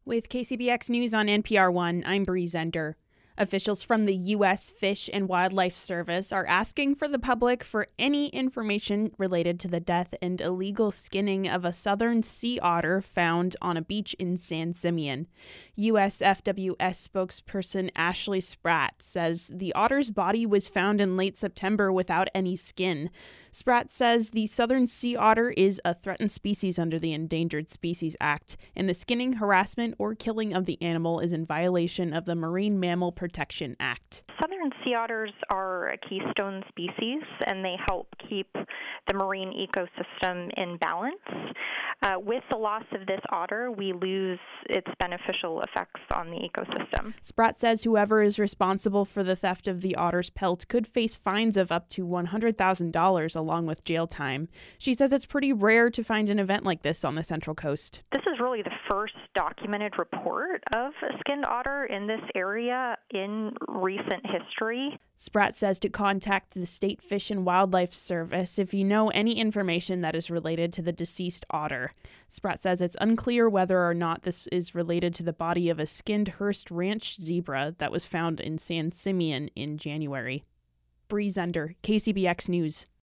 With KCBX News on NPR1, I'm Bree Zender. Officials from the U.S. Fish and Wildlife Service are asking for the public for any information related to the death and illegal skinning of a southern sea otter found on a beach in San Simeon. USFWS spokesperson Ashley Spratt says the otter's body was found in late September without any skin. Spratt says the southern sea otter is a threatened species under the Endangered Species Act, and the skinning, harassment, or killing of the animal is in violation of the Marine Mammal Protection Act. Southern sea otters are a keystone species, and they help keep the marine ecosystem in balance. With the loss of this otter, we lose its beneficial effects on the ecosystem. Spratt says whoever is responsible for the theft of the otter's pelt could face fines of up to $100,000 along with jail time. She says it's pretty rare to find an event like this on the Central Coast. This is really the first documented report of a skinned otter in this area in recent history. Spratt says to contact the State Fish and Wildlife Service if you know any information that is related to the deceased otter. Spratt says it's unclear whether or not this is related to the body of a skinned Hearst Ranch zebra that was found in San Simeon in January. Bree Zender, KCBX News.